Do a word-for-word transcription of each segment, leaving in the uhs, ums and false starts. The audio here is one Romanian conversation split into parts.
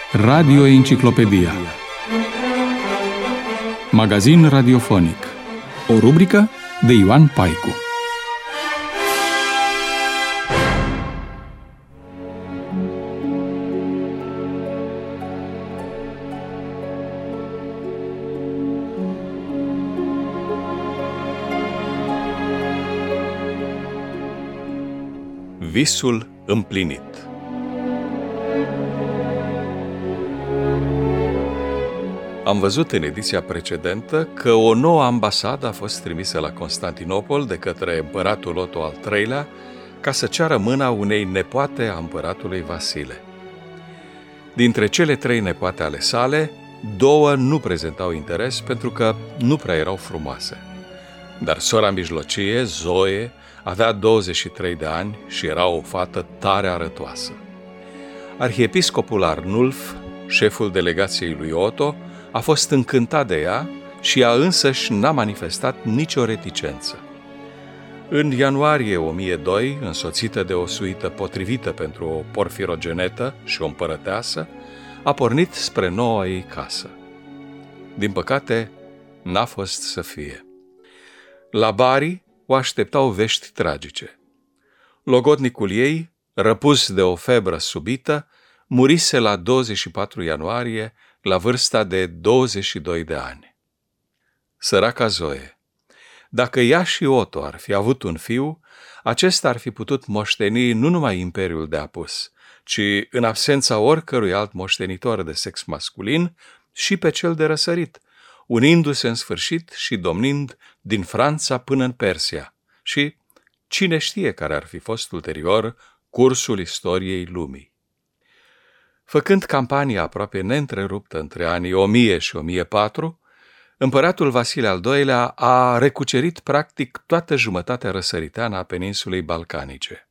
Radio Enciclopedia. Magazin radiofonic. O rubrică de Ioan Paicu. Visul împlinit. Am văzut în ediția precedentă că o nouă ambasadă a fost trimisă la Constantinopol de către împăratul Otto al treilea ca să ceară mâna unei nepoate a împăratului Vasile. Dintre cele trei nepoate ale sale, două nu prezentau interes pentru că nu prea erau frumoase. Dar sora mijlocie, Zoe, avea douăzeci și trei de ani și era o fată tare arătoasă. Arhiepiscopul Arnulf, șeful delegației lui Otto, a fost încântat de ea și ea însăși n-a manifestat nicio reticență. În ianuarie o mie doi, însoțită de o suită potrivită pentru o porfirogenetă și o împărăteasă, a pornit spre noua ei casă. Din păcate, n-a fost să fie. La Bari o așteptau vești tragice. Logodnicul ei, răpus de o febră subită, murise la douăzeci și patru ianuarie, la vârsta de douăzeci și doi de ani. Săraca Zoe. Dacă ea și Otto ar fi avut un fiu, acesta ar fi putut moșteni nu numai imperiul de apus, ci, în absența oricărui alt moștenitor de sex masculin, și pe cel de răsărit, unindu-se în sfârșit și domnind din Franța până în Persia. Și cine știe care ar fi fost ulterior cursul istoriei lumii. Făcând campania aproape neîntreruptă între anii o mie și o mie patru, împăratul Vasile al doilea a recucerit practic toată jumătatea răsăriteană a peninsulei balcanice.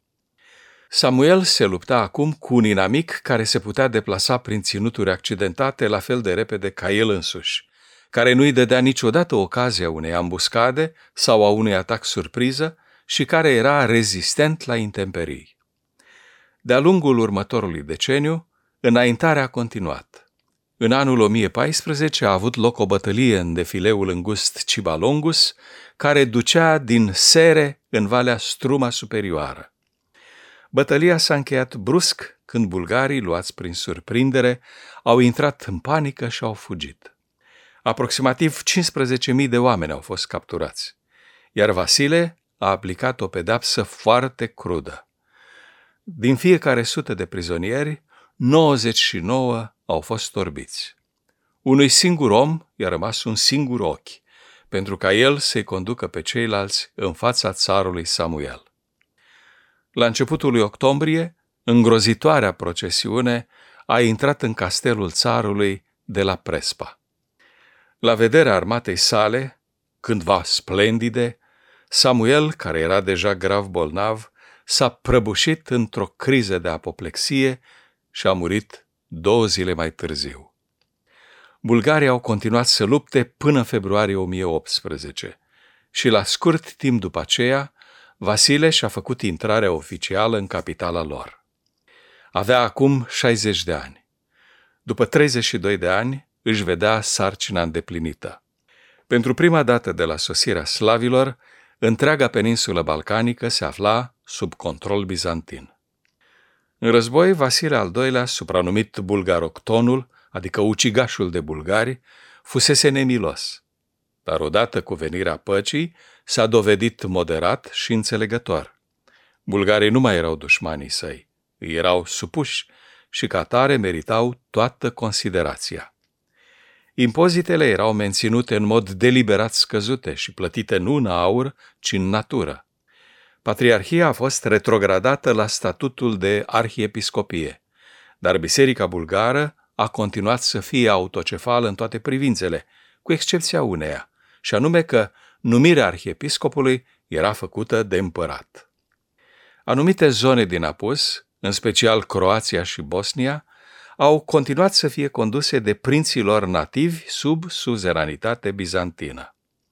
Samuel se lupta acum cu un inamic care se putea deplasa prin ținuturi accidentate la fel de repede ca el însuși, care nu-i dădea niciodată ocazia unei ambuscade sau a unui atac surpriză și care era rezistent la intemperii. De-a lungul următorului deceniu, înaintarea a continuat. În anul o mie paisprezece a avut loc o bătălie în defileul îngust Ciba Longus, care ducea din Sere în Valea Struma Superioară. Bătălia s-a încheiat brusc când bulgarii, luați prin surprindere, au intrat în panică și au fugit. Aproximativ cincisprezece mii de oameni au fost capturați, iar Vasile a aplicat o pedeapsă foarte crudă. Din fiecare sută de prizonieri, nouăzeci și nouă au fost orbiți. Unui singur om i-a rămas un singur ochi, pentru ca el să-i conducă pe ceilalți în fața țarului Samuel. La începutul lui octombrie, îngrozitoarea procesiune a intrat în castelul țarului de la Prespa. La vederea armatei sale, cândva splendide, Samuel, care era deja grav bolnav, s-a prăbușit într-o criză de apoplexie și a murit două zile mai târziu. Bulgarii au continuat să lupte până în februarie o mie optsprezece și la scurt timp după aceea, Vasile și-a făcut intrarea oficială în capitala lor. Avea acum șaizeci de ani. După treizeci și doi de ani, își vedea sarcina îndeplinită. Pentru prima dată de la sosirea slavilor, întreaga peninsulă balcanică se afla sub control bizantin. În război, Vasile al doilea, supranumit Bulgaroctonul, adică ucigașul de bulgari, fusese nemilos. Dar odată cu venirea păcii, s-a dovedit moderat și înțelegător. Bulgarii nu mai erau dușmanii săi, îi erau supuși și ca tare meritau toată considerația. Impozitele erau menținute în mod deliberat scăzute și plătite nu în aur, ci în natură. Patriarhia a fost retrogradată la statutul de arhiepiscopie, dar Biserica bulgară a continuat să fie autocefală în toate privințele, cu excepția uneia, și anume că numirea arhiepiscopului era făcută de împărat. Anumite zone din apus, în special Croația și Bosnia, au continuat să fie conduse de prinții lor nativi sub suzeranitate bizantină.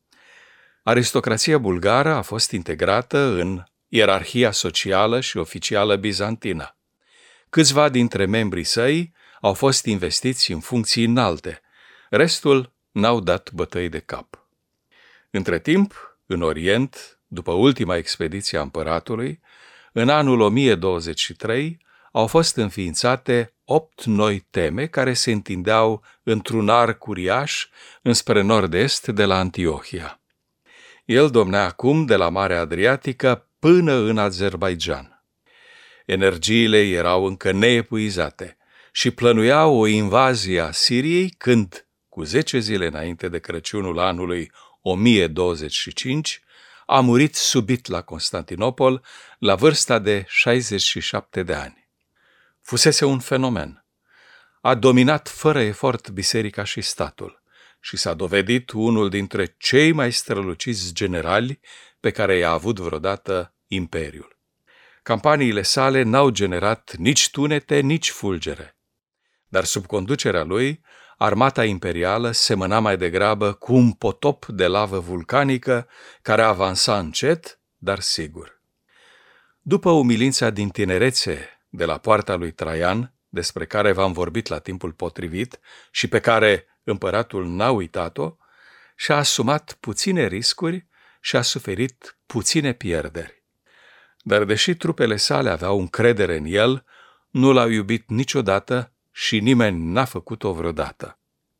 Aristocrația bulgară a fost integrată în ierarhia socială și oficială bizantină. Câțiva dintre membrii săi au fost investiți în funcții înalte, restul n-au dat bătăi de cap. Între timp, în Orient, după ultima expediție a împăratului, în anul o mie douăzeci și trei au fost înființate opt noi teme care se întindeau într-un arc uriaș înspre nord-est de la Antiohia. El domnea acum de la Marea Adriatică până în Azerbaidjan. Energiile erau încă neepuizate și plănuiau o invazie a Siriei când, cu zece zile înainte de Crăciunul anului o mie douăzeci și cinci, a murit subit la Constantinopol la vârsta de șaizeci și șapte de ani. Fusese un fenomen. A dominat fără efort biserica și statul și s-a dovedit unul dintre cei mai străluciți generali pe care i-a avut vreodată imperiul. Campaniile sale n-au generat nici tunete, nici fulgere, dar sub conducerea lui, armata imperială semăna mai degrabă cu un potop de lavă vulcanică care avansa încet, dar sigur. După umilința din tinerețe de la poarta lui Traian, despre care v-am vorbit la timpul potrivit și pe care împăratul n-a uitat-o, și-a asumat puține riscuri și a suferit puține pierderi. Dar deși trupele sale aveau încredere în el, nu l-au iubit niciodată și nimeni n-a făcut-o vreodată.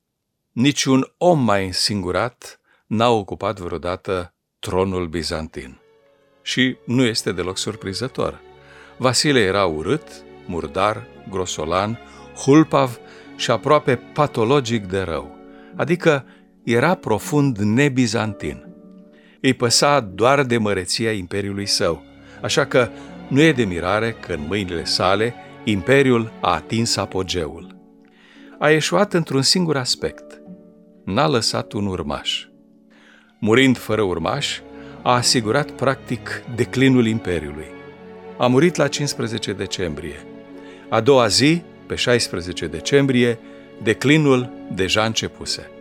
Niciun om mai însingurat n-a ocupat vreodată tronul bizantin. Și nu este deloc surprinzător. Vasile era urât, murdar, grosolan, hulpav și aproape patologic de rău, adică era profund nebizantin. Îi păsa doar de măreția imperiului său, așa că nu e de mirare că în mâinile sale imperiul a atins apogeul. A eșuat într-un singur aspect. N-a lăsat un urmaș. Murind fără urmaș, a asigurat practic declinul imperiului. A murit la cincisprezece decembrie. A doua zi, pe șaisprezece decembrie, declinul deja începuse.